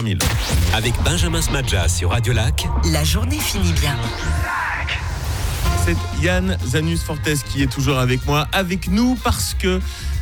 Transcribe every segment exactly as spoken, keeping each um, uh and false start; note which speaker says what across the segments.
Speaker 1: mille.
Speaker 2: Avec Benjamin Smadja sur Radio Lac,
Speaker 3: la journée finit bien.
Speaker 1: C'est Yann Zanus Fortes qui est toujours avec moi, avec nous parce que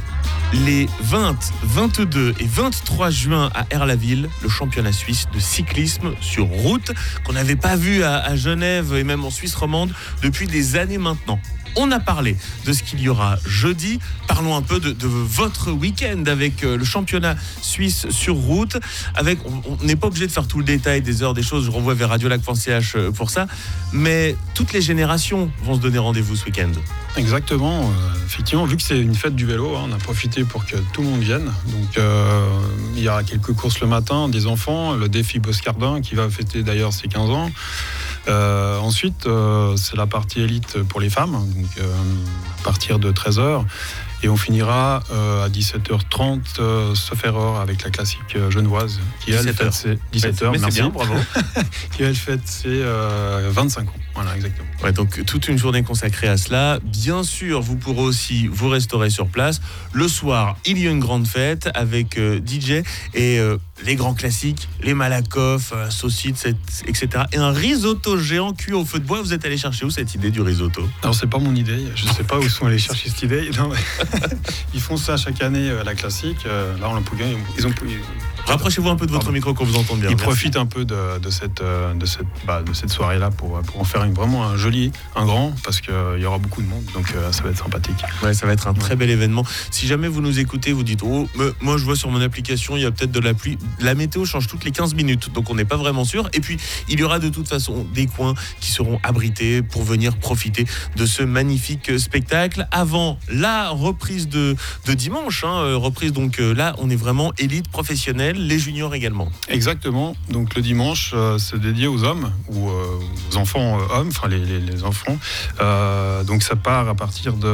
Speaker 1: les vingt, vingt-deux et vingt-trois juin à Erlaville, le championnat suisse de cyclisme sur route qu'on n'avait pas vu à, à Genève et même en Suisse romande depuis des années maintenant. On a parlé de ce qu'il y aura jeudi. Parlons un peu de, de votre week-end avec le championnat suisse sur route. Avec, on n'est pas obligé de faire tout le détail des heures, des choses. Je renvoie vers radiolac point c h pour ça. Mais toutes les générations vont se donner rendez-vous ce week-end.
Speaker 4: Exactement. Euh, effectivement, vu que c'est une fête du vélo, hein, on a profité pour que tout le monde vienne. Donc, euh, il y aura quelques courses le matin, des enfants, le défi Boscardin qui va fêter d'ailleurs ses quinze ans. Euh, ensuite, euh, c'est la partie élite pour les femmes, donc euh, à partir de treize heures. Et on finira euh, à dix-sept heures trente, euh, sauf erreur, avec la classique euh, genevoise, qui elle fête ses dix-sept heures,
Speaker 1: mais
Speaker 4: merci.
Speaker 1: C'est bien, bravo.
Speaker 4: qui elle fête ses euh, vingt-cinq ans. Voilà, exactement.
Speaker 1: Ouais, donc toute une journée consacrée à cela. Bien sûr, vous pourrez aussi vous restaurer sur place. Le soir, il y a une grande fête avec euh, D J et euh, les grands classiques, les Malakoff, euh, saucisses, et cetera. Et un risotto géant cuit au feu de bois. Vous êtes allé chercher où cette idée du risotto ?
Speaker 4: Alors, c'est pas mon idée. Je sais pas où sont allés chercher cette idée. Non, mais ils font ça chaque année à la classique. Euh, là, on l'a ils ont, ils ont, ils...
Speaker 1: Rapprochez-vous un peu de votre Pardon. micro qu'on vous entende bien.
Speaker 4: Ils
Speaker 1: Merci.
Speaker 4: profitent un peu de, de cette, de cette, bah, de cette soirée-là pour, pour en faire une, vraiment un joli, un grand, parce qu'il euh, y aura beaucoup de monde, donc euh, ça va être sympathique.
Speaker 1: Ouais, ça va être un très bel événement. Si jamais vous nous écoutez, vous dites oh, me, moi je vois sur mon application, il y a peut-être de la pluie. La météo change toutes les quinze minutes, donc on n'est pas vraiment sûr. Et puis, il y aura de toute façon des coins qui seront abrités pour venir profiter de ce magnifique spectacle avant la reprise de, de dimanche. Hein, reprise donc euh, là, on est vraiment élite professionnelle, les juniors également.
Speaker 4: Exactement. Donc le dimanche, euh, c'est dédié aux hommes ou euh, aux enfants euh, hommes, enfin les, les, les enfants. Euh, donc ça part à partir de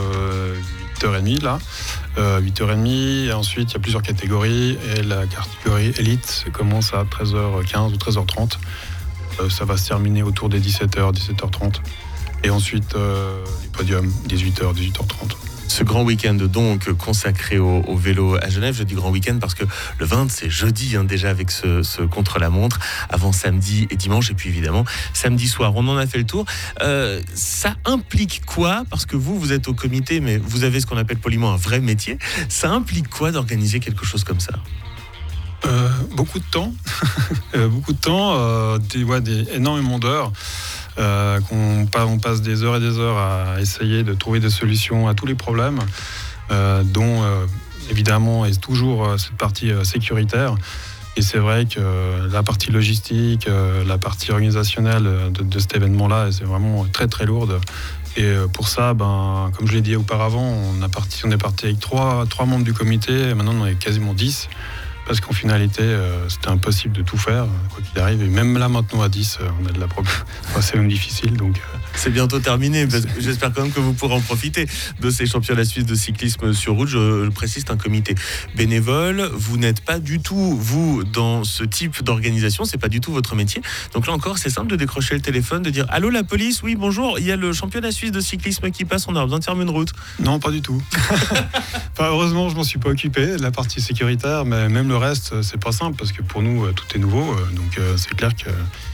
Speaker 4: huit heures trente là, euh, huit heures trente. Et ensuite, il y a plusieurs catégories et la catégorie élite commence à treize heures quinze ou treize heures trente. Euh, ça va se terminer autour des dix-sept heures, dix-sept heures trente. Et ensuite, euh, les podiums, dix-huit heures, dix-huit heures trente.
Speaker 1: Ce grand week-end donc consacré au, au vélo à Genève. Je dis grand week-end parce que le vingt, c'est jeudi hein, déjà avec ce, ce contre-la-montre, avant samedi et dimanche, et puis évidemment samedi soir. On en a fait le tour. Euh, ça implique quoi ? Parce que vous, vous êtes au comité, mais vous avez ce qu'on appelle poliment un vrai métier. Ça implique quoi d'organiser quelque chose comme ça ?
Speaker 4: Euh, beaucoup de temps, euh, beaucoup de temps, euh, des, ouais, des, énormément d'heures. Euh, qu'on, on passe des heures et des heures à essayer de trouver des solutions à tous les problèmes, euh, dont euh, évidemment est toujours euh, cette partie euh, sécuritaire. Et c'est vrai que euh, la partie logistique, euh, la partie organisationnelle de, de cet événement-là, c'est vraiment très très lourde. Et euh, pour ça, ben, comme je l'ai dit auparavant, on, a parti, on est parti avec trois, trois membres du comité, et maintenant on est quasiment dix. Parce qu'en finalité, euh, c'était impossible de tout faire, quoi qu'il arrive. Et même là, maintenant, à dix, euh, on a de la problème. Enfin, c'est même difficile, donc... Euh...
Speaker 1: C'est bientôt terminé. J'espère quand même que vous pourrez en profiter de ces championnats suisses de cyclisme sur route. Je le précise, c'est un comité bénévole. Vous n'êtes pas du tout, vous, dans ce type d'organisation. C'est pas du tout votre métier. Donc là encore, c'est simple de décrocher le téléphone, de dire « Allô, la police ? Oui, bonjour. Il y a le championnat suisse de cyclisme qui passe. On a besoin de faire une route. »
Speaker 4: Non, pas du tout. Enfin, heureusement, je m'en suis pas occupé, de la partie sécuritaire. Mais même le reste, c'est pas simple parce que pour nous, tout est nouveau. Donc euh, c'est clair que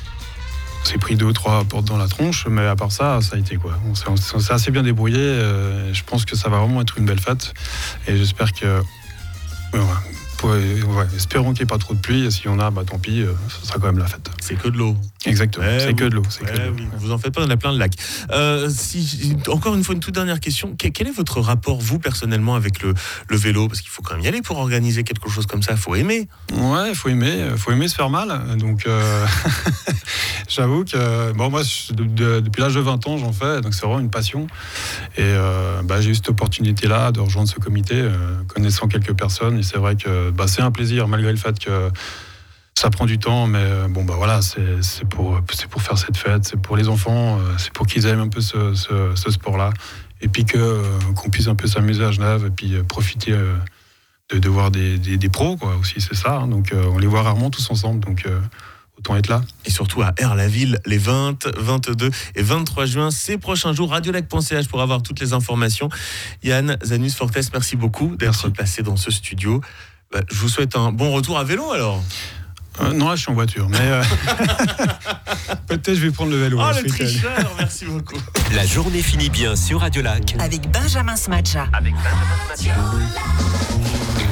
Speaker 4: on s'est pris deux ou trois portes dans la tronche, mais à part ça, ça a été quoi. On s'est, on s'est assez bien débrouillé. Euh, je pense que ça va vraiment être une belle fête. Et j'espère que... Ouais, pour, ouais, espérons qu'il n'y ait pas trop de pluie. Et s'il y en a, bah, tant pis, euh, ce sera quand même la fête.
Speaker 1: C'est que de l'eau.
Speaker 4: Exactement,
Speaker 1: ouais,
Speaker 4: c'est
Speaker 1: oui.
Speaker 4: que de l'eau. C'est
Speaker 1: ouais,
Speaker 4: que de l'eau.
Speaker 1: Oui. Vous en faites pas, on a plein de lacs. Euh, si, encore une fois, une toute dernière question. Quel est votre rapport, vous, personnellement, avec le, le vélo ? Parce qu'il faut quand même y aller pour organiser quelque chose comme ça. Il faut aimer.
Speaker 4: Ouais, il faut aimer. Il faut aimer se faire mal. Donc, euh, j'avoue que bon, moi, je, de, de, depuis l'âge de vingt ans, j'en fais. Donc, c'est vraiment une passion. Et euh, bah, j'ai eu cette opportunité-là de rejoindre ce comité, euh, connaissant quelques personnes. Et c'est vrai que bah, c'est un plaisir, malgré le fait que ça prend du temps, mais bon, bah voilà, c'est, c'est, pour, c'est pour faire cette fête, c'est pour les enfants, c'est pour qu'ils aiment un peu ce, ce, ce sport-là. Et puis que, qu'on puisse un peu s'amuser à Genève et puis profiter de, de voir des, des, des pros, quoi, aussi, c'est ça. Hein. Donc, on les voit rarement tous ensemble, donc autant être là.
Speaker 1: Et surtout à Erlaville, les vingt, vingt-deux et vingt-trois juin, ces prochains jours. radiolac point c h pour avoir toutes les informations. Yann Zanus Fortes, merci beaucoup d'être merci. passé dans ce studio. Bah, je vous souhaite un bon retour à vélo alors.
Speaker 4: euh, Non, là, je suis en voiture, mais euh, peut-être je vais prendre le vélo.
Speaker 1: Oh,
Speaker 4: ce
Speaker 1: le
Speaker 4: week-end.
Speaker 1: tricheur, merci beaucoup.
Speaker 2: La journée finit bien sur Radio Lac.
Speaker 3: Avec Benjamin Smadja.
Speaker 2: Avec Benjamin Smadja.